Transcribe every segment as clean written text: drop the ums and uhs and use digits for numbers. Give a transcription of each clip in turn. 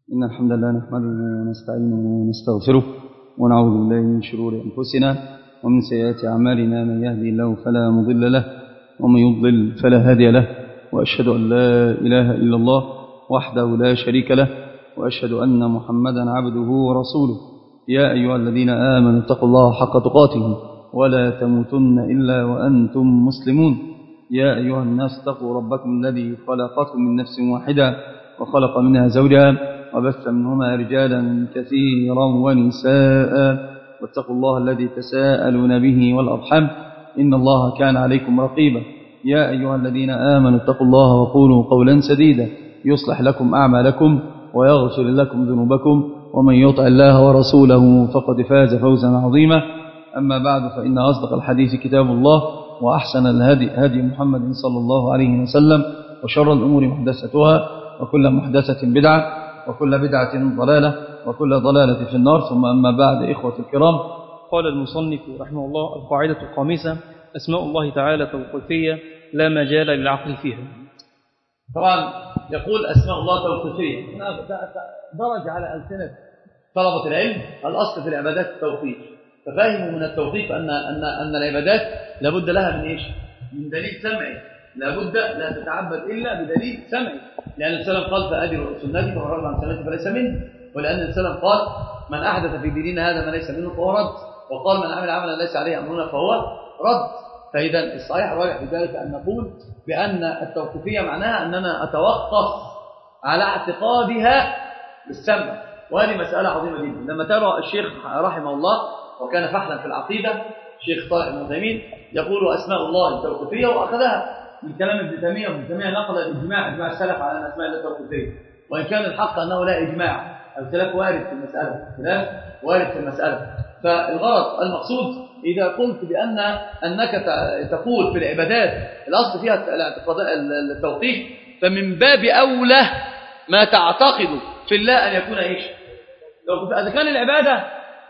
إن الحمد لله نحمده ونستعينه ونستغفره ونعوذ بالله من شرور أنفسنا ومن سيئات أعمالنا. من يهدي الله فلا مضل له ومن يضلل فلا هادي له، وأشهد أن لا إله إلا الله وحده لا شريك له، وأشهد أن محمدا عبده ورسوله. يا أيها الذين آمنوا اتقوا الله حق تقاته ولا تموتن إلا وأنتم مسلمون. يا أيها الناس اتقوا ربكم الذي خلقكم من نفس واحدة وخلق منها زوجها وبث منهما رجالا كثيرا ونساء، واتقوا الله الذي تساءلون به والأرحام إن الله كان عليكم رقيبا. يا أيها الذين آمنوا اتقوا الله وقولوا قولا سديدا يصلح لكم أعمالكم ويغفر لكم ذنوبكم، ومن يطع الله ورسوله فقد فاز فوزا عظيما. أما بعد، فإن أصدق الحديث كتاب الله، وأحسن الهدي هدي محمد صلى الله عليه وسلم، وشر الأمور محدثتها، وكل محدثة بدعة، وكل بدعة ضلالة، وكل ضلالة في النار. ثم أما بعد، إخوة الكرام، قال المصنف رحمه الله: القاعدة الخامسة: أسماء الله تعالى توقيفية لا مجال للعقل فيها. طبعا يقول أسماء الله توقيفية، درج على ألسنة طلبة العلم الأصل في العبادات التوقيف، ففهموا من التوقيف أن العبادات لابد لها من إيش؟ من دليل سمعي، لابد لا تتعبد إلا بدليل سمعي، لأن السلام قال: فأدر سنتي فمن رغب عن سنتي فليس مني، ولأن السلام قال: من أحدث في ديننا هذا ما ليس منه فهو رد، وقال: من عمل عملا ليس عليه أمرنا فهو رد. فإذا الصحيح الراجح في ذلك أن نقول بأن التوقيفية معناها أننا أتوقف على اعتقادها بالسمع، وهذه مسألة عظيمة جدا. لما ترى الشيخ رحمه الله وكان فحلا في العقيدة الشيخ صالح بن عثيمين يقول أسماء الله التوقيفية، وأخذها من كلام ابن تيمية، وابن تيمية نقل إجماع السلف على أن أسماء الله التوقيفية، وإن كان الحق أنه لا إجماع، الخلاف وارد في المسألة، فالغرض المقصود إذا قلت أنك تقول في العبادات الأصل فيها التوقيف، فمن باب أولى ما تعتقد في الله أن يكون إيش؟ إذا كان العبادة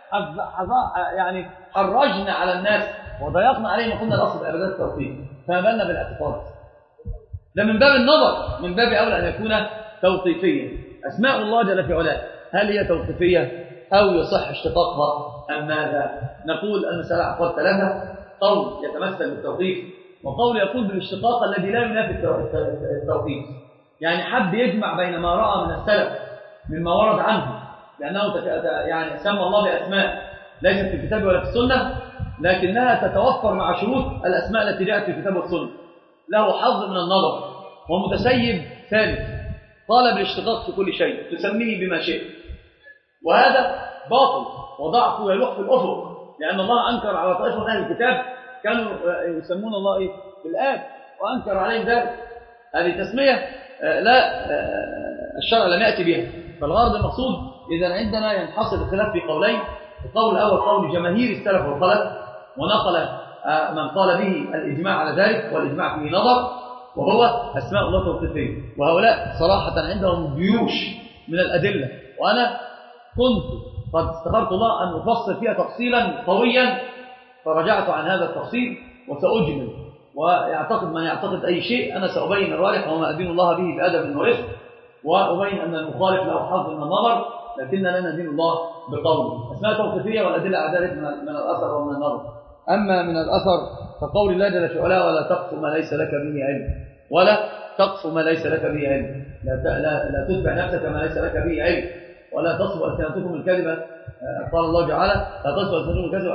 يعني حرجنا على الناس وضيقنا عليهم وقلنا الأصل في العبادات التوقيف، فما بالنا بالاعتقاد؟ ده من باب النظر، من باب أولى أن يكون توقيفيا. أسماء الله جل في علاه هل هي توقيفية أو يصح اشتقاقها أم ماذا؟ نقول المسألة أقوال ثلاثة: قول يتمثل بالتوقيف، وقول يقول بالاشتقاق الذي لا ينافي التوقيف، يعني حب يجمع بين ما رأى من السلف مما ورد عنه، لأنه يعني سمى الله بأسماء ليست في الكتاب ولا في السنة، لكنها تتوفر مع شروط الأسماء التي جاءت في الكتاب والسنة، له حظ من النظر، ومتسيب ثالث قال بالاشتقاق في كل شيء تسميه بما شئت، وهذا باطل وضعفه يلوح في الأفق، لأن الله أنكر على طائفة من أهل الكتاب كانوا يسمون الله إيه؟ بالآب، وأنكر عليهم ذلك. هذه تسمية لا الشرع لم يأتي بها. فالغرض المقصود إذا عندنا ينحصر الخلاف في قولين: القول الأول قول جماهير السلف والخلف، ونقل من قال به الإجماع على ذلك، والإجماع فيه نظر، وهو أسماء الله توقيفية، وهؤلاء صراحة عندهم جيوش من الأدلة، وأنا كنت قد استخرت الله أن أفصل فيها تفصيلا قويا، فرجعت عن هذا التفصيل وسأجمل، ويعتقد من يعتقد أي شيء أنا سأبين الراجح وما أدين الله به بأدب ورفق، وأبين أن المخالف له حظ من النظر، لكن لا ندين الله بقوله. أسماء توقيفية والأدلة على ذلك من الأثر ومن النظر. أما من الأثر فقول الله جل في علاه: ولا تقف ما ليس لك به علم، ولا تقف ما ليس لك به علم، لا تتبع نفسك ما ليس لك به علم، ولا تصف ألسنتكم الكذبة، قال الله تعالى: لا تصف ألسنتكم الكذبة،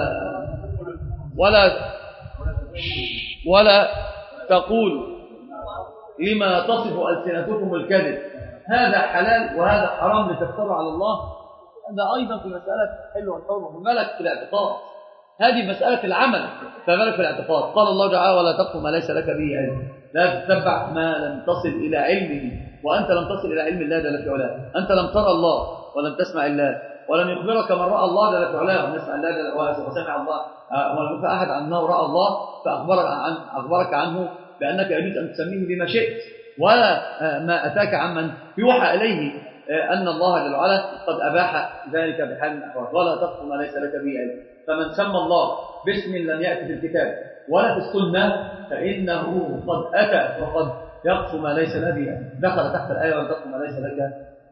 ولا تقول لما تصف ألسنتكم الكذب، هذا حلال وهذا حرام لتفتروا على الله. هذا أيضا في مسألة حل والحرم، وملك في الاعتقاد، هذه مسألة العمل، فملك في الاعتقاد. قال الله تعالى: ولا تقف ما ليس لك به علم، لا تتبع ما لم تصل إلى علمه، وأنت لم تصل إلى علم الله جل في علاه، أنت لم ترى الله ولم تسمع الله، ولم يخبرك من رأى الله جل في علاه ولم يسمع الله وسمع الله، ولم يخبر أحد عنه رأى الله فأخبرك عنه بأنك يجوز أن تسميه بما شئت، ولا ما أتاك عمن يوحى إليه أن الله جل وعلا قد أباح ذلك بحال من الأحوال. ولا تقف ما ليس لك به علم، فمن سمى الله باسم لم يأتي في الكتاب ولا في السنة فإنه قد أتى وقد يقف ما ليس له به، دخل تحت الآية: ولا تقف ما ليس لك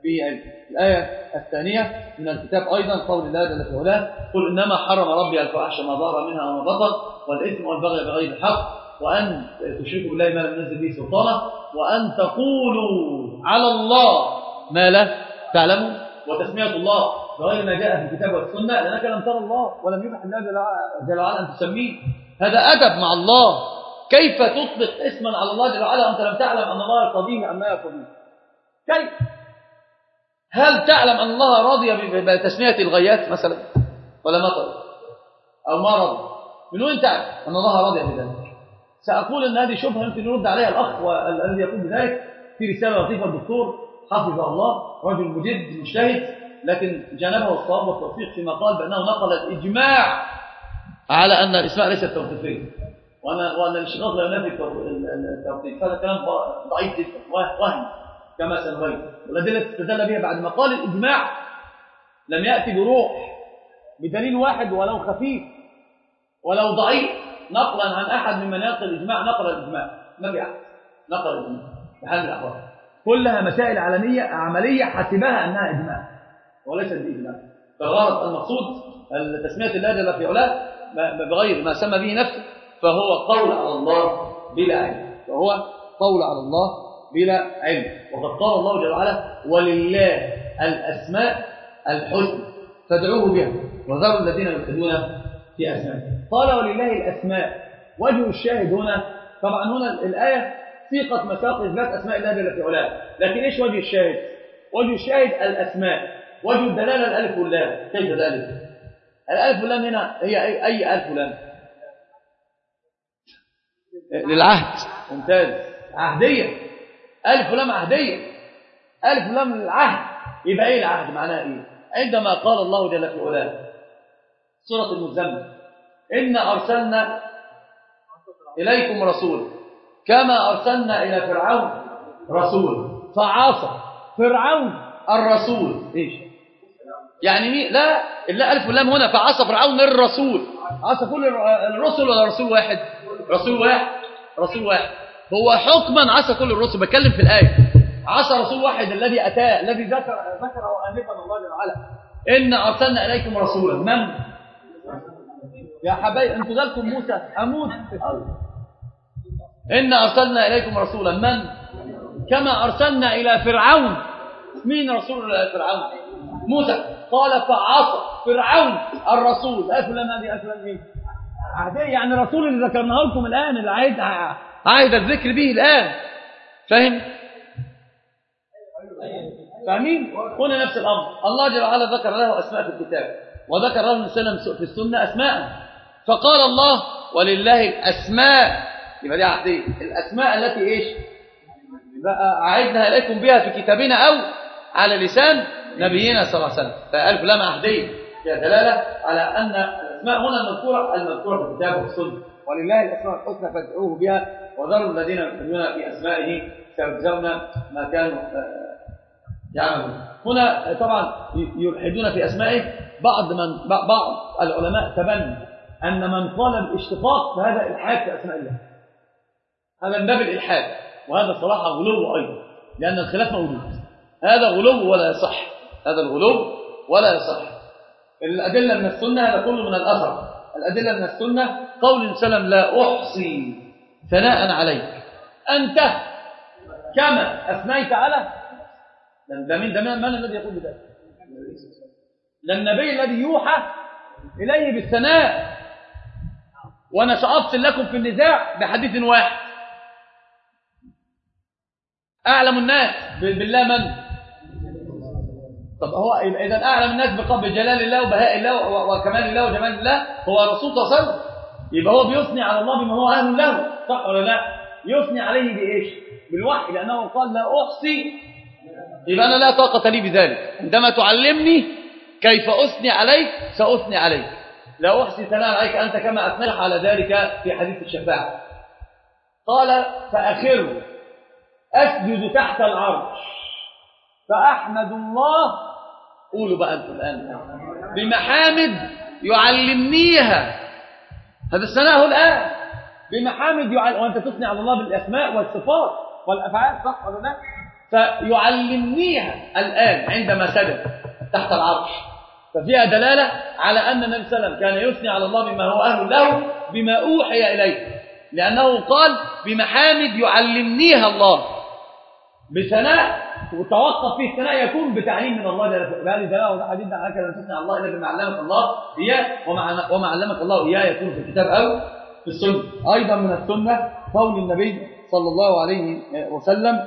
بعلم. الآية الثانية من الكتاب أيضا قول الله جل في علاه قل إنما حرم ربي الفواحش ما ظهر منها وما بطن والإثم والبغي بغير الحق وأن تشركوا بالله ما لم ينزل به سلطانه وأن تقولوا على الله ما لا تعلموا وتسمية الله بغير ما جاء في الكتاب والسنة لأنك لم ترى الله ولم يبح الله جل وعلا أن تسميه. هذا أدب مع الله. كيف تطلق اسما على الله جل وعلا وأنت لم تعلم أن الله يرتضيه أم لا يرتضيه؟ كيف؟ هل تعلم أن الله راضي بتسمية الغيات مثلا ولا مطر أو ما رضي؟ من وين تعلم أن الله راضي بذلك؟ سأقول أن هذه شبهة يمكن يرد عليها الأخ الذي يقول بذلك في رسالة لطيفة الدكتور حفظه الله رجل مجد مجتهد لكن جانبه الصواب والتوفيق فيما قال بأنه نقل الإجماع على أن الإسماء ليست توقيفية وأن الاشتراط لا ينافي التوقيف. هذا كلام ضعيف جدا وهم كما سنبين والأدلة استدل بها بعد ما قال الإجماع لم يأتي بروح بدليل واحد ولو خفيف ولو ضعيف نقلا عن أحد ممن ينقل الإجماع نقل الإجماع ما في أحد نقل الإجماع بحال من الأحوال كلها مسائل عملية حسبها أنها إجماع وليست بإجماع. فالغرض المقصود تسمية الله جل في علاه بغير ما سمى به نفسه فهو قول على الله بلا علم وقد قال الله جل وعلا ولله الأسماء الحسنى فادعوه بها وذروا الذين يلحدون في أسمائه. قال ولله الأسماء وجه الشاهد هنا طبعا هنا الآية سيقت مساق إثبات أسماء الله جل في علاه لكن إيش وجه الشاهد؟ وجه الشاهد الأسماء وجه الدلالة الألف واللام. كيف ذلك؟ الألف واللام هنا هي أي ألف واللام؟ للعهد. ممتاز. عهدية. ألف ولام عهدية. ألف ولام للعهد. يبقى إيه العهد؟ معناه إيه؟ عندما قال الله جل في علاه سورة المزمل إنا أرسلنا إليكم رسول كما أرسلنا إلى فرعون رسول فعصى فرعون الرسول. إيش يعني مين؟ لا إلا ألف ولام هنا فعصى فرعون الرسول. عصى كل الرسل ولا رسول واحد؟ رسول واحد. هو حكما عصى كل الرسل. بتكلم في الآية عصى رسول واحد الذي أتاه الذي ذكره آنفا الله جل وعلا إنا أرسلنا إليكم رسولا. من يا حبايب انتوا جالكم موسى أموت. إنا أرسلنا إليكم رسولا من كما أرسلنا إلى فرعون. مين رسول فرعون؟ موسى. قال فعصى فرعون الرسول. ألف لام هذه ألف لام إيه؟ عهدية يعني رسول اللي ذكرناه لكم الآن اللي عايد الذكر به الآن. فاهم؟ فاهمين؟ هنا نفس الأمر. الله جل وعلا ذكر له أسماء في الكتاب وذكر له السلام في السنة أسماء فقال الله ولله الأسماء يبقى دي عهدية. الأسماء التي إيش بقى عهدنا إليكم بها في كتابنا أو على لسان نبينا صلى الله عليه وسلم. فألف لام عهدية فيها دلالة على أن الأسماء هنا المذكورة في الكتاب والسنة ولله الأسماء الحسنى فادعوه بها وذروا الذين يلحدون في أسمائه سيجزون ما كانوا يعملون. هنا طبعا يلحدون في أسمائه بعض العلماء تبنى أن من قال بالاشتقاق فهذا إلحاد في أسماء الله. هذا من باب الإلحاد وهذا صراحة غلو أيضا لأن الخلاف موجود. هذا غلو ولا يصح. هذا الغلو ولا يصح. الأدلة من السنة هذا كله من الأثر. الأدلة من السنة قول سلم لا أحصي ثناء عليك أنت كما أثنيت على ده من الذي يقول بذلك؟ ده النبي الذي يوحى إليه بالثناء. وأنا سأفصل لكم في النزاع بحديث واحد. أعلم الناس بالله من؟ طب هو إذا أعلم الناس بجلال الله وبهاء الله وكمال الله وجمال الله هو الرسول صلى الله عليه وسلم. يبقى هو بيثني على الله بما هو أهل له صح ولا لا؟ يثني عليه بإيش؟ بالوحي لأنه قال لا أحصي. يبقى أنا لا طاقة لي بذلك. عندما تعلمني كيف أثني عليك سأثني عليك. لا أحصي ثناء عليك أنت كما أثنيت على ذلك في حديث الشفاعة. قال فأخر أسجد تحت العرش فأحمد الله. قولوا بقى أنتم الآن بمحامد يعلمنيها. هذا الثناء الآن بمحامد وأنت تثني على الله بالأسماء والصفات والأفعال صح ولا لا؟ فيعلمنيها الآن عندما سجد تحت العرش، ففيها دلالة على أن النبي صلى الله عليه وسلم كان يثني على الله بما هو أهل له بما أوحي إليه، لأنه قال بمحامد يعلمنيها الله، بثناء وتوقف فيه الثناء يكون بتعليم من الله. بهذه دلالة وده حديث هكذا تثني على الله إلا بما علمك الله إياه، وما علمك الله إياه يكون في الكتاب أو في السنة. أيضا من السنة قول النبي صلى الله عليه وسلم: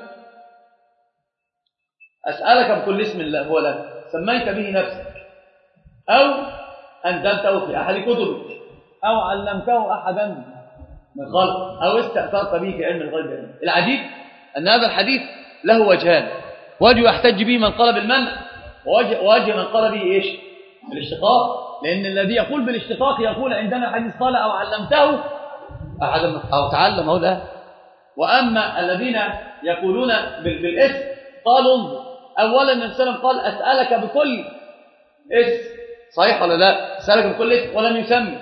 أسألك بكل اسم الله هو لك سميت به نفسك أو أنزلته في أحد كتبك أو علمته أحدا من خلق أو استأثرت به في علم الغيب. العجيب أن هذا الحديث له وجهان، وجه يحتج به من قال بالمنع، ووجه من قال به إيش؟ بالاشتقاق. لأن الذي يقول بالاشتقاق يقول عندنا حديث قال أو علمته أحدا أو تعلم أو لا. وأما الذين يقولون بالاسم قالوا انظر، أولا النبي صلى الله عليه وسلم قال أسألك بكل اسم، صحيح ولا لا؟ أسألك بكل اسم ولم يسمي،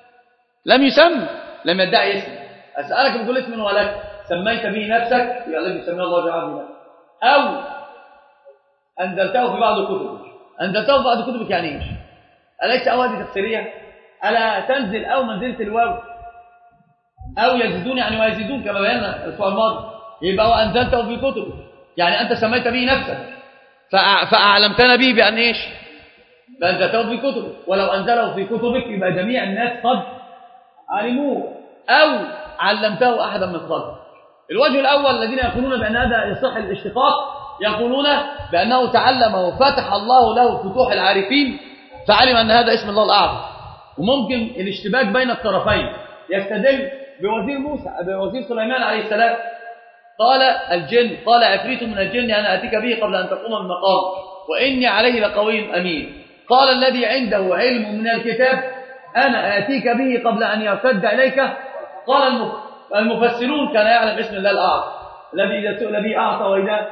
لم يدعي اسم. أسألك بكل اسم ولك سميت به نفسك يبقى الذي سميه الله تعالى لك، أو أنزلته في بعض كتبك. أنزلته في بعض كتبك يعني إيش؟ أليس أوادي تفسيرية؟ ألا تنزل أو منزلة الواو أو يزيدون يعني ويزيدون كما بينا الأسبوع الماضي، يبقى وأنزلته في كتبك يعني أنت سميت به نفسك فأعلمتنا به بأن إيش؟ فأنزلته في كتبك، ولو أنزله في كتبك يبقى جميع الناس قد علموه، أو علمته أحدا من خلقك. الوجه الأول الذين يقولون بأن هذا يصح الاشتقاق يقولون بأنه تعلم وفتح الله له فتوح العارفين فعلم أن هذا اسم الله الأعظم. وممكن الاشتباك بين الطرفين، يستدل بوزير سليمان عليه السلام قال الجن قال عفريت من الجن أنا أتيك به قبل أن تقوم من مقام وإني عليه لقوي أمين. قال الذي عنده علم من الكتاب أنا آتيك به قبل أن يرتد إليك. قال المفسرون كان يعلم اسم الله الأعظم الذي إذا سئل به أعطى وإذا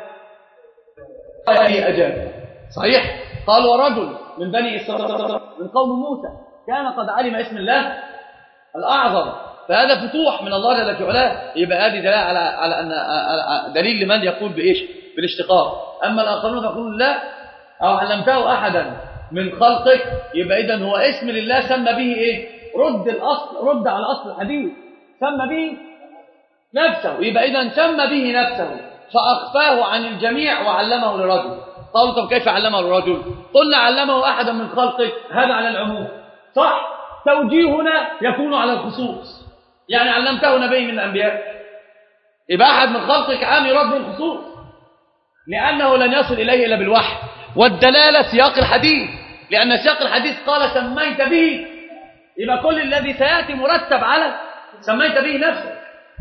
أجاب. صحيح. قال ورجل من بني إسرائيل من قوم موسى كان قد علم اسم الله الأعظم، فهذا فتوح من الله جل وعلا. يبقى هذه دلالة على أن دليل لمن يقول بإيش؟ بالاشتقاق. أما الآخرون يقولون لا أو علمته أحدا من خلقك، يبقى إذن هو اسم لله سمى به إيه؟ رد على أصل الحديث، سمى به نفسه، يبقى إذن سمى به نفسه فأخفاه عن الجميع وعلمه لرجل. قالوا طب كيف علمه لرجل؟ قلنا علمه أحدا من خلقك، هذا على العموم صح. توجيهنا يكون على الخصوص، يعني علمته نبي من الأنبياء، يبقى أحد من خلقك عام يراد بالخصوص لأنه لن يصل إليه إلا بالوحي. والدلالة سياق الحديث، لأن سياق الحديث قال سميت به، يبقى كل الذي سيأتي مرتب على سميت به نفسك.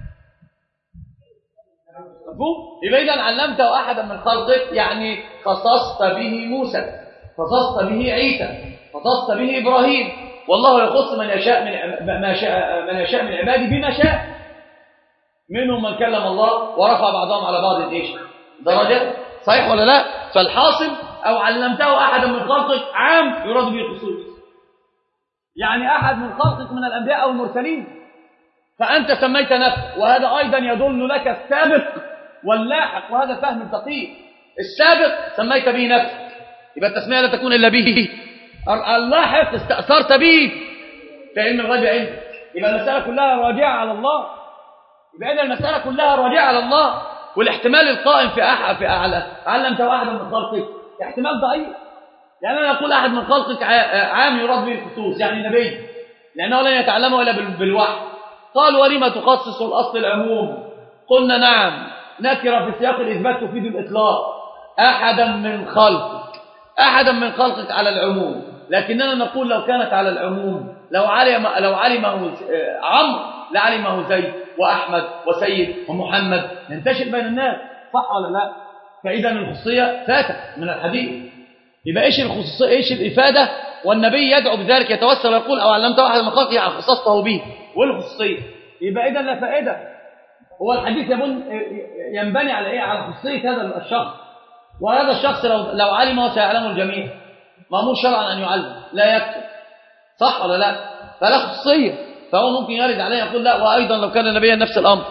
يبقى إذا علمته أحدا من خلقك يعني خصصت به موسى، خصصت به عيسى، خصصت به إبراهيم. والله يخص من يشاء من عباده بما شاء، منهم من كلم الله ورفع بعضهم على بعض ايش؟ درجات. صحيح ولا لا؟ فالحاصل أو علمته أحدا من خلقك عام يراد به الخصوص، يعني أحد من خلقك من الأنبياء أو المرسلين، فأنت سميت نفسك. وهذا أيضا يدل لك السابق واللاحق، وهذا فهم دقيق. السابق سميت به نفسك، يبقى التسمية لا تكون إلا به. اللاحق استأثرت به في علم الغيب عندك، يبقى المسألة كلها راجعة على الله. يبقى إذا المسألة كلها راجعة على الله. والاحتمال القائم في أعلى علمته أحدا من خلقك احتمال ضعيف، يعني أنا أقول أحد من خلقك عام يراد به الخصوص يعني نبي، لأنه لن يتعلمه إلا بالوحي. قال ولما تخصص الأصل العموم؟ قلنا نعم، نكرة في سياق الإثبات تفيد الإطلاق. أحدا من خلقك على العموم، لكننا نقول لو كانت على العموم لو علمه عمرو لعلمه زيد وأحمد وسيد ومحمد، ينتشر بين الناس، صح ولا لا؟ فإذا الخصوصية فاتت من الحديث. يبقى إيش الخصوصية؟ إيش الإفادة؟ والنبي يدعو بذلك، يتوسل ويقول أو علمته أحد من خلقه يعني خصصته به. والخصوصية يبقى إذا لا فائدة. هو الحديث ينبني على إيه؟ على خصوصية هذا الشخص، وهذا الشخص لو علمه سيعلمه الجميع، مأمور شرعا أن يعلم لا يكتب، صح ولا لا؟ فلا خصوصية، فهو ممكن يرد عليه يقول لا، وأيضا لو كان نبيا نفس الأمر.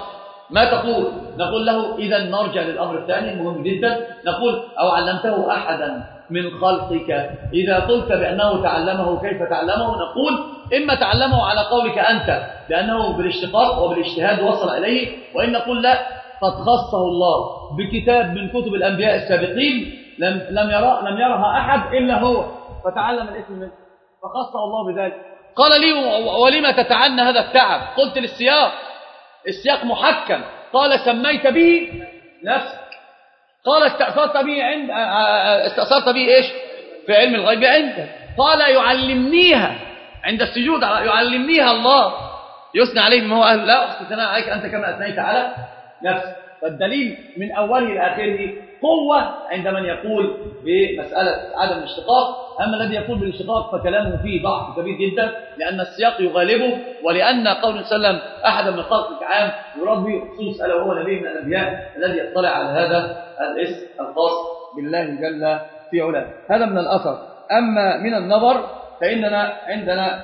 ما تقول؟ نقول له إذا نرجع للأمر الثاني المهم جدا، نقول أو علمته أحدا من خلقك. إذا قلت بأنه تعلمه كيف تعلمه؟ نقول إما تعلمه على قولك أنت لأنه بالاشتقاق وبالاجتهاد وصل إليه، وإن نقول لا، قد خصه الله بكتاب من كتب الأنبياء السابقين لم يرها أحد إلا هو، فتعلم الاسم منه فخصه الله بذلك. قال لي ولما تتعنى هذا التعب؟ قلت للسياق، السياق محكم. قال سميت به نفسك، قال استأثرت به إيش؟ في علم الغيب عندك. قال يعلمنيها عند السجود، يعلمنيها الله، يثنى عليه بما هو أهل، لا أحصي ثناء عليك أنت كما أثنيت على نفسك. فالدليل من أوله إلى آخره قوة عند من يقول بمسألة عدم الاشتقاق. أما الذي يقول بالاشتقاق فكلامه فيه ضعف كبير جدا، لأن السياق يغالبه، ولأن قول صلى الله عليه وسلم أحدا من خلقك عام يراد به خصوص، ألا وهو نبي من الأنبياء الذي يطلع على هذا الاسم الخاص بالله جل في علاه. هذا من الأثر. أما من النظر فإننا عندنا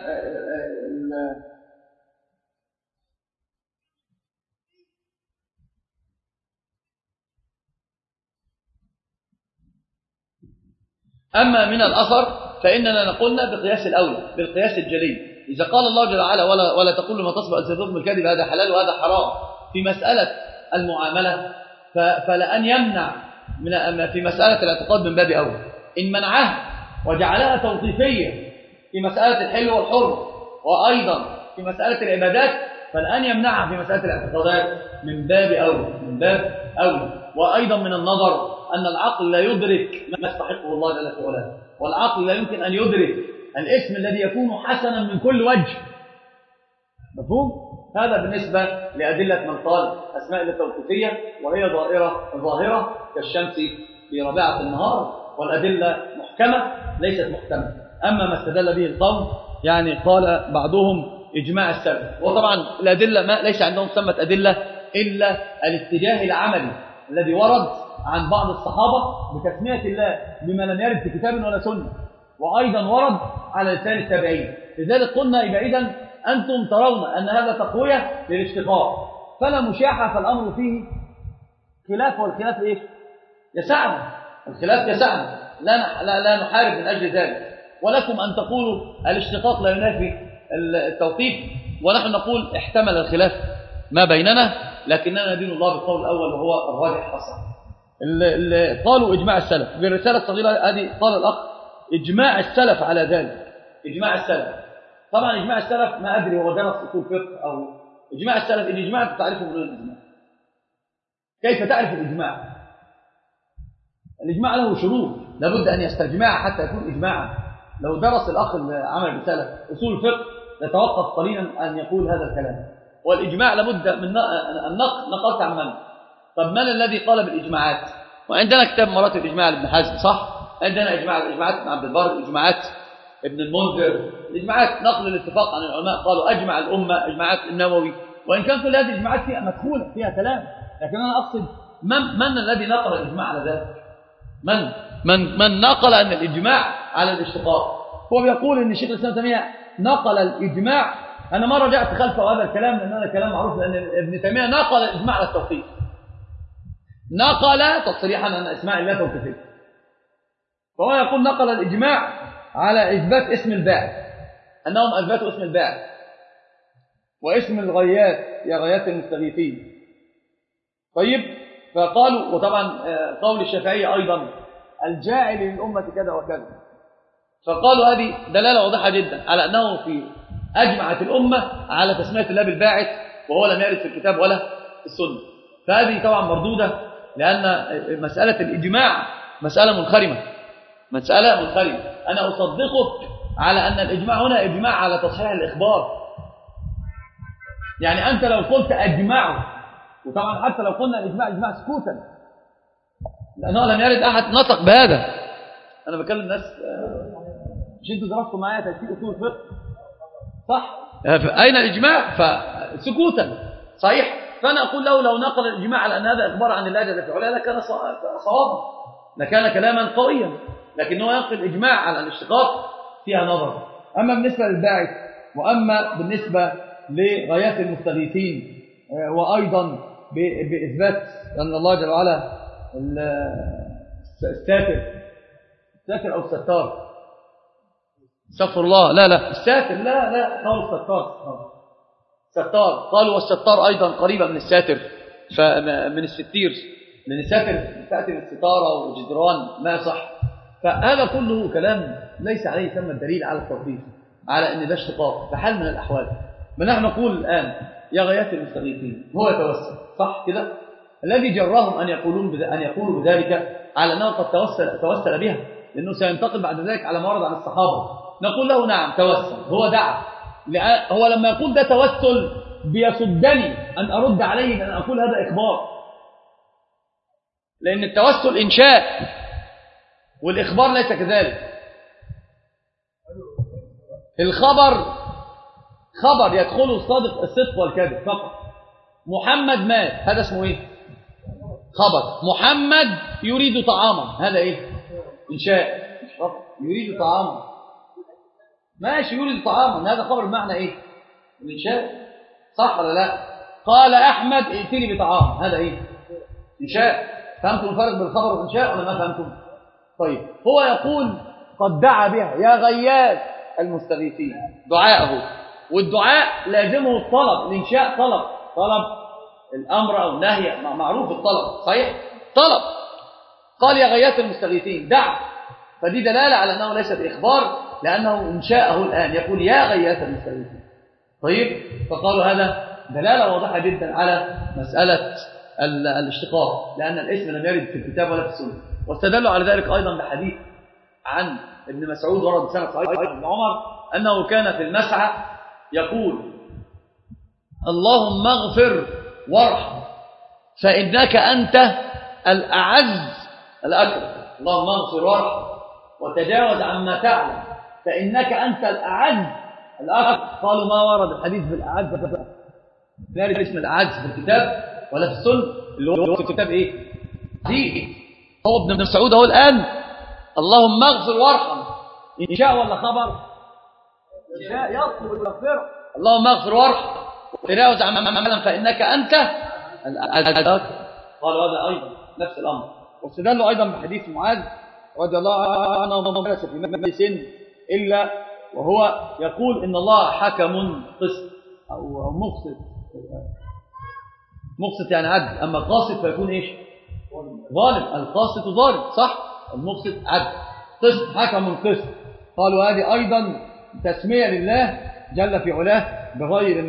أما من الأثر فإننا نقولنا بقياس الأولى، بالقياس الجلي. إذا قال الله جل وعلا ولا تقولوا ما تصبح ألسنتكم الكذب هذا حلال وهذا حرام في مسألة المعاملة، فلأن يمنع في مسألة الاعتقاد من باب أولى. إن منعها وجعلها توقيفية في مسألة الحل والحرم وأيضا في مسألة العبادات، فالآن يمنعها في مسألة الاعتقادات من باب أولى. وأيضا من النظر أن العقل لا يدرك ما يستحقه الله جل وعلا، والعقل لا يمكن أن يدرك الاسم الذي يكون حسنا من كل وجه. مفهوم؟ هذا بالنسبة لأدلة من قال أسماء التوقيفية، وهي ظاهرة كالشمس في ربيعة النهار، والأدلة محكمة ليست محكمة. أما ما استدل به القوم يعني قال بعضهم إجماع السلف، وطبعا الأدلة ليس عندهم سمت أدلة إلا الاتجاه العملي الذي ورد عن بعض الصحابة بتسمية الله بما لم يرد في كتاب ولا سنة، وأيضا ورد على لسان التابعين. لذلك قلنا إذا أنتم ترون أن هذا تقوية للاشتقاق فلا مشاحة، فالأمر فيه خلاف، والخلاف إيش؟ يسعنا، الخلاف يسعنا، لا نحارب من أجل ذلك. ولكم أن تقولوا الاشتقاق لا ينافي التوقيف، ونحن نقول احتمل الخلاف ما بيننا، لكننا ندين الله بالقول الأول وهو الراجح أصلا. اللي قالوا إجماع السلف بالرسالة الصغيرة هذه، قال الأخ إجماع السلف على ذلك. إجماع السلف، طبعا إجماع السلف ما أدري هو درس أصول فقه أو إجماع السلف. الإجماع تعرفه من الإجماع، كيف تعرف الإجماع؟ الإجماع له شروط لابد أن يستجمع حتى يكون إجماعا. لو درس الأخ عمل رسالة أصول الفقه يتوقف قليلا أن يقول هذا الكلام. والإجماع لابد من النقل، نقلت عن من؟ طب من الذي قال بالإجماعات؟ وعندنا كتاب مراتب الإجماع لابن حزم، صح؟ عندنا الإجماعات ابن عبد البر، الإجماعات ابن المنذر، الإجماعات نقل الاتفاق عن العلماء قالوا أجمع الأمة، إجماعات النووي. وإن كان كل هذه الإجماعات فيها مدخولة فيها كلام، لكن أنا أقصد من الذي نقل الإجماع على ذلك؟ من نقل أن الإجماع على الاشتقاق؟ هو بيقول إن الشيخ الإسلام تيمية نقل الإجماع. أنا ما رجعت خلفه هذا الكلام لأن هذا كلام معروف، لأن ابن تيمية نقل الإجماع على التوقيف، نقل تصريحا أن أسماء الله توقيفية. فهو يقول نقل الإجماع على إثبات اسم الباعث، أنهم أثبتوا اسم الباعث واسم الغيات يا غيات المستغيثين. طيب، فقالوا، وطبعا قول الشافعية أيضا الجاعل للأمة كذا وكذا، فقالوا هذه دلالة واضحة جدا على أنه في أجمعت الأمة على تسمية الله بالباعث، وهو لم يرد في الكتاب ولا في السنة. فهذه طبعا مردودة، لأن مسألة الإجماع مسألة منخرمة. أنا أصدقك على أن الإجماع هنا إجماع على تصحيح الإخبار. يعني أنت لو قلت أجمعه، وطبعا حتى لو قلنا الإجماع إجماع سكوتا، لأنه لم يرد أحد نطق بهذا. أنا بكلم الناس، مش أنتوا درستوا معايا تفسير أصول الفقه صح؟ أين الإجماع؟ فسكوتا صحيح. فأنا أقول لو نقل الإجماع على أن هذا إخبار عن الله جل وعلا لكان صوابا، لكان كلاما قويا، لكنه ينقل الإجماع على الاشتقاق فيها نظر. أما بالنسبة للباعث، وأما بالنسبة لغايات المستغيثين، وأيضا بإثبات أن الله جل وعلا الساتر أو الستار. استغفر الله. لا الساتر، لا قالوا ستار. قالوا والستار أيضا قريبة من الساتر، من الستير، لأن الساتر تأتي من الستارة والجدران ما صح. فهذا كله كلام ليس عليه ثم الدليل على التوقيف، على أن ده اشتقاق بحال من الأحوال. ما نحن نقول الآن يا غياث المستغيثين هو يتوسل، صح كده؟ الذي جرهم أن يقولوا بذلك على أنه قد توسل بها، لأنه سينتقل بعد ذلك على ما ورد عن الصحابة. نقول له نعم توسل، هو دعا. هو لما يقول ده توسل بيصدني أن أرد عليه أن أقول هذا إخبار، لأن التوسل إنشاء والإخبار ليس كذلك. الخبر خبر يدخله الصدق والكذب فقط. محمد مات، هذا اسمه ايه؟ خبر. محمد يريد طعاما، هذا ايه؟ انشاء. يريد طعاما، ماشي، يريد طعاما، هذا خبر بمعنى ايه؟ الانشاء، صح ولا لا؟ قال احمد ائتني بطعام، هذا ايه؟ انشاء. فهمتم الفرق بين الخبر والانشاء ولا ما فهمتم؟ طيب، هو يقول قد دعا بها يا غياث المستغيثين، دعاءه، والدعاء لازمه الطلب. الانشاء طلب الامر او النهي، معروف الطلب، صحيح؟ طلب. قال يا غياث المستغيثين، دعا، فدي دلاله على انه ليس باخبار، لانه انشاءه الان، يقول يا غياث المستغيثين. طيب، فقالوا هذا دلاله واضحه جدا على مساله الاشتقاق، لان الاسم لم يرد في الكتاب ولا في السنه. واستدلوا على ذلك ايضا بحديث عن ابن مسعود ورد بسند صحيح ابن عمر انه كان في المسعى يقول اللهم اغفر وارحم فإنك أنت الأعز الأكرم. اللهم اغفر وارحم وتجاوز عما تعلم فإنك أنت الأعز الأكرم. قالوا ما ورد الحديث بالأعز، لا اسم الأعز في الكتاب ولا في السنة، اللي هو في الكتاب إيه؟ دي هو ابن مسعود هو الآن اللهم اغفر وارحم، إنشاء ولا خبر؟ إنشاء، يطلب المغفرة. اللهم اغفر وارحم وتجاوز عما تعلم فإنك أنت الأكرم. قالوا هذا أيضا نفس الأمر. واستدلوا أيضا بحديث معاذ رضي الله عنه ما جلس في مجلس إلا وهو يقول إن الله حكم قسط أو مقسط. مقسط يعني عدل، أما قاسط فيكون إيش؟ ظالم. القاسط ظالم، صح؟ المقسط عدل. قسط، حكم قسط. قالوا هذه أيضا تسمية لله جل في علاه بغير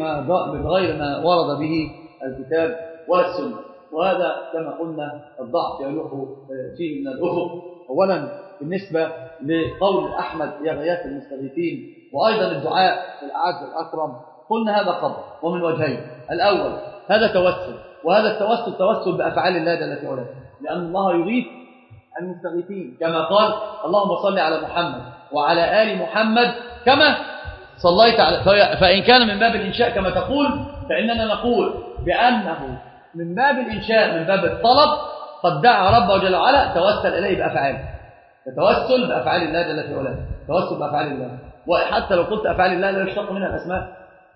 ما ورد به الكتاب ولا السنة. وهذا كما قلنا الضعف يلوح فيه من الأفق. أولا بالنسبة لقول أحمد يا غياث المستغيثين، وأيضا الدعاء في الأعز الأكرم، قلنا هذا خبر ومن وجهين. الأول هذا توسل، وهذا التوسل توسل بأفعال الله جل في علاه، لأن الله يغيث المستغيثين كما قال اللهم صل على محمد وعلى آل محمد كما صليت على. فإن كان من باب الإنشاء كما تقول، فإننا نقول بأنه من باب الإنشاء، من باب الطلب، قد دعا ربه جل وعلا توسل إليه بأفعاله. التوسل بأفعال الله جل في علاه، توسل بأفعال الله. وحتى لو قلت أفعال الله لا يشتق منها الأسماء.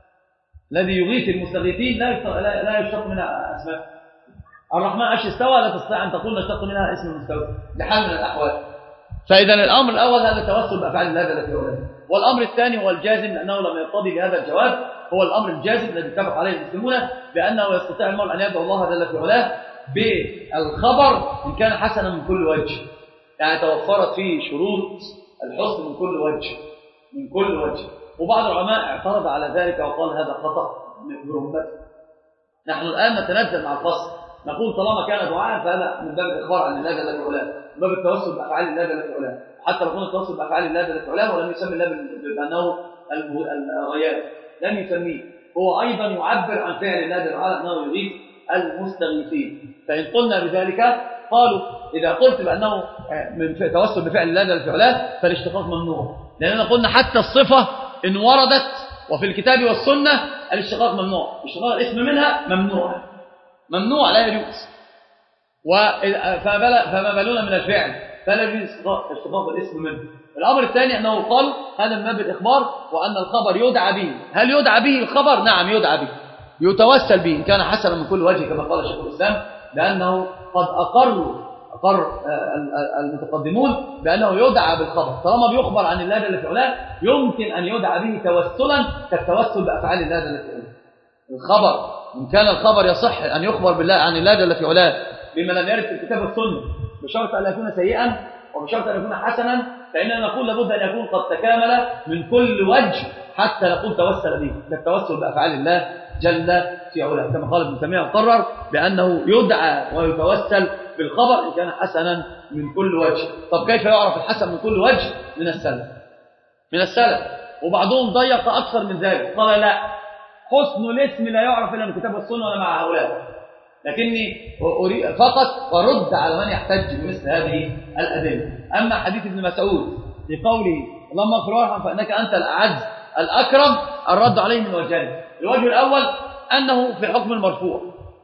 الذي يغيث المستغيثين لا يشتق منها أسماء. الرحمن عرش استوى، لا تستطيع أن تقول نشتق منها اسم المستوى لحال من الأحوال. فإذا الأمر الأول هذا التوسل بأفعال الله جل في علاه. والأمر الثاني هو الجازم، لأنه لم يقتضي بهذا الجواب، هو الأمر الجازم الذي اتفق عليه المسلمون بأنه يستطيع المرء أن يدعو الله جل في علاه بالخبر إن كان حسنا من كل وجه، يعني توفرت فيه شروط الحسن من كل وجه. وبعض العلماء اعترض على ذلك وقال هذا خطأ برمته. نحن الآن نتنزل مع الفصل، نقول طالما كان دعاء فهذا من باب الإخبار عن الله جل في علاه، من باب التوسل بأفعال الله جل في علاه. حتى لو كنا التوسل بأفعال الله جل في علاه ولم يسمي الله بأنه الغياث، لم يسميه، هو أيضا يعبر عن فعل الله جل وعلا أنه يغيث المستغيثين. فإن قلنا بذلك قالوا إذا قلت بأنه من توسل بفعل الله جل في علاه فالاشتقاق ممنوع، لأننا قلنا حتى الصفة إن وردت وفي الكتاب والسنة الاشتقاق ممنوع، اشتقاق الاسم منها ممنوع لا يجوز. فما بالنا من الفعل، فلا يجوز اشتقاق الاسم منه. الأمر الثاني أنه قال هذا من باب الإخبار، وأن الخبر يدعى به. هل يدعى به الخبر؟ نعم يدعى به، يتوسل به إن كان حسنا من كل وجه كما قال شيخ الإسلام، لأنه قد أقر المتقدمون بأنه يدعى بالخبر. طالما بيخبر عن الله جل في علاه يمكن أن يدعى به توسلا كالتوسل بأفعال الله جل في علاه. الخبر إن كان الخبر يصح أن يخبر بالله عن الله جل في علاه بما لم يرد في الكتاب والسنة بشرط أن لا يكون سيئا وبشرط أن يكون حسنا، فإننا نقول لابد أن يكون قد تكامل من كل وجه حتى نقول توسل به كالتوسل بأفعال الله جل في علاه، كما قال ابن تيمية وقرر بأنه يدعى ويتوسل بالخبر إن كان حسنا من كل وجه. طب كيف يعرف الحسن من كل وجه؟ من السلف. وبعضهم ضيق أكثر من ذلك، قال لا، حسن الاسم لا يعرف إلا من الكتاب والسنة ولا مع هؤلاء، لكني فقط أرد على من يحتج بمثل هذه الأدلة. أما حديث ابن مسعود في قوله اللهم اغفر وارحم فإنك أنت الأعز الأكرم، الرد عليه من وجهين. الوجه الأول أنه في حكم المرفوع،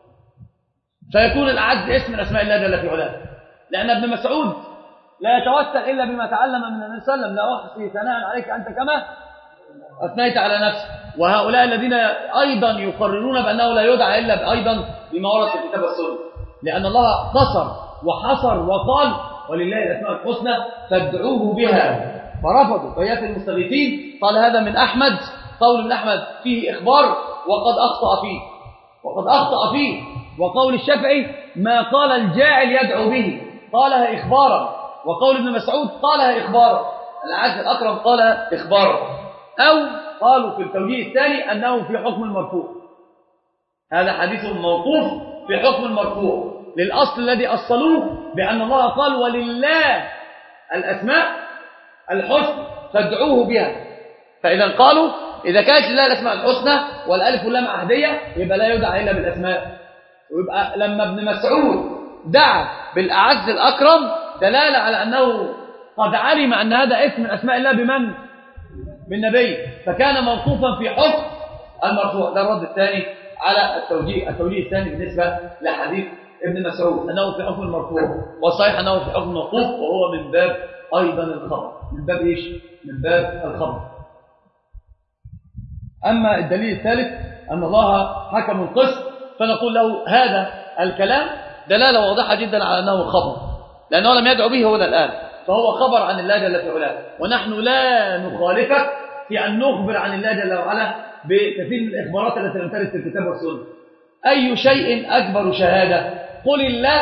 فيكون الأعز اسم من أسماء الله جل في علاه، لأن ابن مسعود لا يتوسل إلا بما تعلم من النبي صلى الله عليه وسلم، لا أحصي ثناء عليك أنت كما أثنيت على نفسك. وهؤلاء الذين أيضا يقررون بأنه لا يدعى إلا أيضا بما ورد في الكتاب والسنة، لأن الله قصر وحصر وقال ولله الأسماء الحسنى فادعوه بها، فرفضوا بيات المستغيثين. قال هذا من أحمد، قول من أحمد فيه إخبار وقد أخطأ فيه. وقول الشافعي ما قال الجاعل يدعو به قالها إخبارا، وقول ابن مسعود قالها إخبارا، الأعز الأكرم قالها إخبارا. أو قالوا في التوجيه الثاني أنه في حكم المرفوع، هذا حديث موقوف في حكم المرفوع للأصل الذي أصلوه بأن الله قال ولله الأسماء الحسنى فادعوه بها. فإذا قالوا إذا كانت لله الأسماء الحسنى والألف واللام عهدية يبقى لا يدعى إلا بالأسماء. ويبقى لما ابن مسعود دعا بالأعز الأكرم دلالة على أنه قد علم أن هذا اسم من أسماء الله بمن؟ بالنبي، فكان موقوفا في حكم المرفوع. ده الرد الثاني على التوجيه الثاني بالنسبة لحديث ابن مسعود أنه في حكم المرفوع، والصحيح أنه في حكم موقوف، وهو من باب أيضا الخبر. من باب إيش؟ من باب الخبر. أما الدليل الثالث أن الله حكم القسط، فنقول له هذا الكلام دلالة واضحة جدا على أنه خبر، لأنه لم يدعو به هنا الآن، فهو خبر عن الله جل في علاه، ونحن لا نخالفك في أن نخبر عن الله جل وعلا بكثير من الإخبارات التي لم ترد في الكتاب والسنة. أي شيء أكبر شهادة؟ قل الله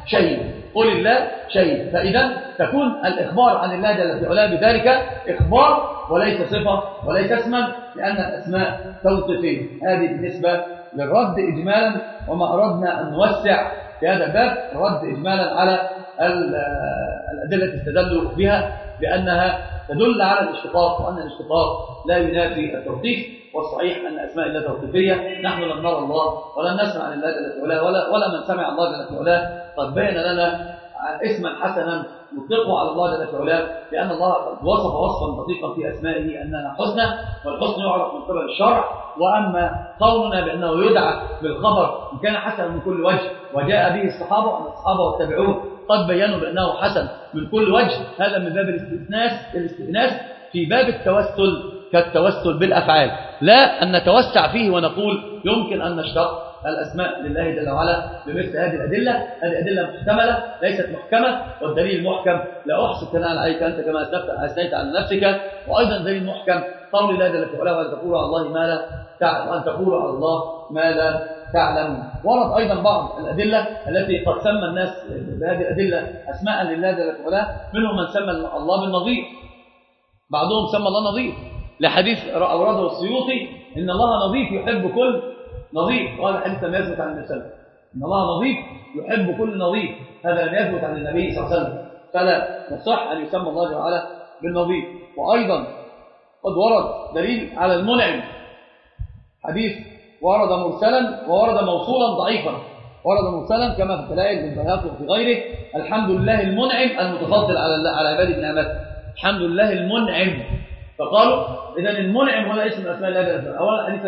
شيء. فإذا تكون الإخبار عن الله جل في علاه بذلك إخبار وليس صفة وليس اسما، لأن الأسماء توصيفية. هذه بالنسبة للرد إجمالا، وما أردنا أن نوسع في هذا الباب الرد إجمالا على الأدلة التي استدلوا بها بأنها تدل على الاشتقاق، وأن الاشتقاق لا ينافي التوقيف، والصحيح أن أسماء الله توقيفية. نحن لم نرى الله ولم نسمع عن الله جل وعلا ولا من سمع الله جل وعلا قد بين لنا اسما حسنا نطلقه على الله جل وعلا، لأن الله قد وصف وصفا دقيقا في أسمائه أنها حسنى، والحسن يعرف من قبل الشرع. وأما قولنا بأنه يدعى بالخبر إن كان حسنا من كل وجه وجاء به الصحابة، أن الصحابة والتابعون قد بينوا بأنه حسن من كل وجه، هذا من باب الاستئناس في باب التوسل كالتوسل بالأفعال، لا أن نتوسع فيه ونقول يمكن أن نشتق الأسماء لله جل وعلا بمثل هذه الأدلة. هذه أدلة محتملة ليست محكمة، والدليل المحكم لا أحصي ثناء عليك أنت كما أثنيت على نفسك. وأيضا دليل محكم قول الله جل وعلا وأن تقولوا على الله ما لا تعلم، وأن تقولوا على الله ما لا تعلم. ورد أيضا بعض الأدلة التي قد سمى الناس بهذه الأدلة أسماء لله جل وعلا، منهم من سمى الله بالنظير، بعضهم سمى الله نظير لحديث أورده السيوطي إن الله نظيف يحب كل نظيف، وهذا الحديث لم يثبت عن النبي صلى الله عليه وسلم. إن الله نظيف يحب كل نظيف، هذا لم يثبت عن النبي صلى الله عليه وسلم، فلا يصح أن يسمى الله جل وعلا بالنظيف. وأيضا قد ورد دليل على المنعم، حديث ورد مرسلا وورد موصولا ضعيفا. ورد مرسلا كما في الدلائل من بياض وفي غيره الحمد لله المنعم المتفضل على عباده بنعمته، الحمد لله المنعم. فقالوا إذا المنعم هو اسم من أسماء الله جل وعلا. أولا الحديث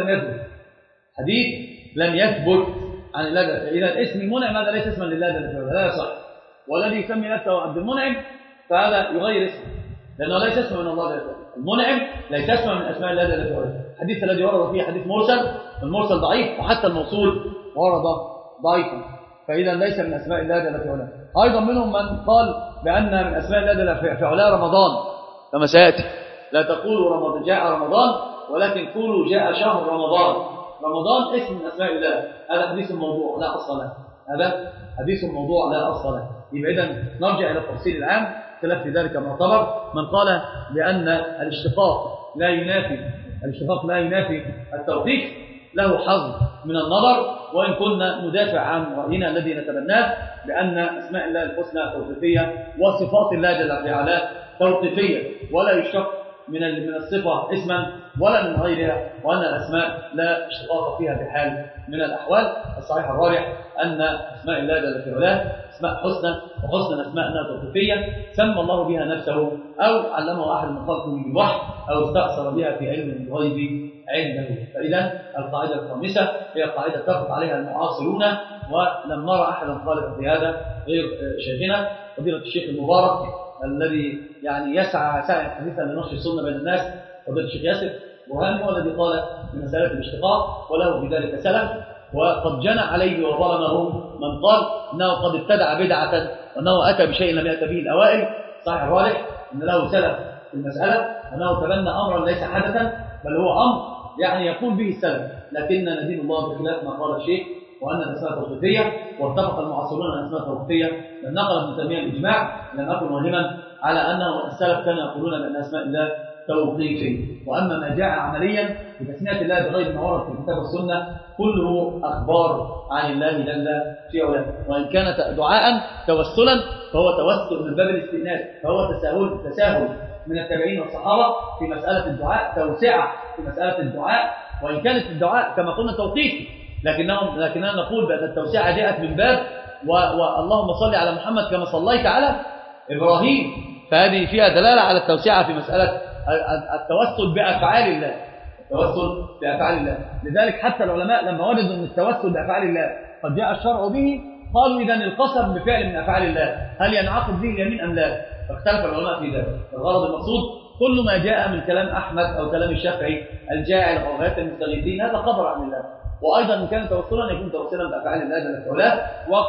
لم يثبت عن الله جل وعلا، إذا اسم المنعم هذا ليس اسما لله جل وعلا، لا يصح. والذي يسمي نفسه عبد المنعم فهذا يغير اسمه، لأنه ليس اسم من الله جل وعلا. المنعم ليس اسم من أسماء الله جل وعلا، الحديث الذي ورد فيه حديث مرسل، المرسل ضعيف، وحتى الموصول ورد ضعيفا، فإذا ليس من أسماء الله جل وعلا. أيضا منهم من قال بأن من أسماء الله جل وعلا رمضان، كما سيأتي، لا تقولوا رمضان جاء رمضان، ولكن قولوا جاء شهر رمضان. رمضان اسم من أسماء الله، هذا حديث موضوع لا أصل له، هذا حديث موضوع لا أصل له. يبقى إذن نرجع إلى التفصيل العام، خلاف في ذلك معتبر. من قال بأن الاشتقاق لا ينافي التوقيف له حظ من النظر، وإن كنا ندافع عن رأينا الذي نتبناه بأن أسماء الله الحسنى توقيفية، وصفات الله جل وعلا توقيفية، ولا يشتق من الصفة اسما ولا من غيرها، وأن الأسماء لا اشتقاق فيها بحال من الأحوال. الصحيح الراجح أن أسماء الله جل وعلا أسماء حسنى، وحسنى الأسماء أنها توقيفية سمى الله بها نفسه، أو علمه أحد من خلقه بالوحي، أو استأثر بها في علم الغيب عنده. فإذا القاعدة الخامسة هي قاعدة اتفق عليها المعاصرون، ولم نرى أحدا خالفا في هذا غير شيخنا فضيلة الشيخ المبارك، الذي يعني يسعى سعيا حديثا لنشر السنة بين الناس، فضيلة الشيخ ياسر برهان، هو الذي قال بمسألة الاشتقاق، وله في ذلك سلف. وقد جنى عليه وظلمه من قال انه قد ابتدع بدعة، وانه اتى بشيء لم يأت به الاوائل. صحيح الراجح ان له سلف في المسألة، انه تبنى امرا ليس حدثا، بل هو امر يعني يقول به السلف. لكن ندين الله بخلاف ما قال الشيخ، وان الاسماء توقيفيه، واتفق المعاصرون ان الاسماء توقيفيه. لم نقل ابن تيميه الاجماع، لم اكن واهما على انه السلف كانوا يقولون بان اسماء الله توقيفي. واما ما جاء عمليا بتسميه الله بغير ما ورد في الكتاب والسنه كله اخبار عن الله جل في علاه. وان كان دعاء توسلا فهو توسل من باب الاستئناس، فهو تساهل من التابعين والصحابه في مساله الدعاء، توسعه في مساله الدعاء، وان كانت الدعاء كما قلنا توقيفي، لكننا نقول بان التوسعه جاءت من باب واللهم صل على محمد كما صليت على ابراهيم، فهذه فيها دلاله على التوسعه في مساله التوسل بافعال الله، التوسل بافعال الله. لذلك حتى العلماء لما وجدوا ان التوسل بافعال الله قد جاء الشرع به، قالوا اذا القسم بفعل من افعال الله هل ينعقد به اليمين ام لا؟ فاختلف العلماء في ذلك. الغرض المقصود كل ما جاء من كلام احمد او كلام الشافعي الجاعل او غايه المستغيثين هذا خبر عن الله، وايضا ان كان توسلا يكون توسلا بافعال الله جل وعلا.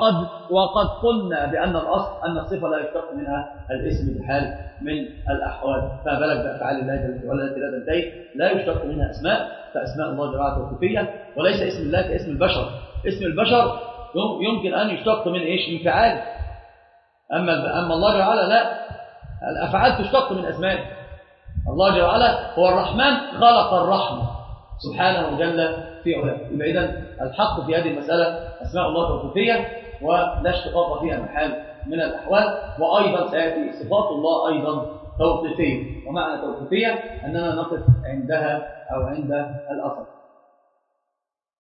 وقد قلنا بان الاصل ان الصفه لا يشتق منها الاسم بحال من الاحوال، فما بالك بافعال الله جل وعلا التي لا تنتهي لا يشتق منها اسماء، فاسماء الله جل وعلا توقيفيه، وليس اسم الله كاسم البشر. اسم البشر يمكن ان يشتق من ايش؟ من فعال. اما الله جل وعلا لا، الافعال تشتق من اسماء الله جل وعلا. هو الرحمن خلق الرحمه سبحانه جل في علاه. يبقى اذا الحق في هذه المساله اسماء الله توقيفيه ولا اشتقاق فيها محال من الاحوال. وايضا سياتي صفات الله ايضا توقيفيه، ومعنى توقيفيه اننا نقف عندها او عند الاثر.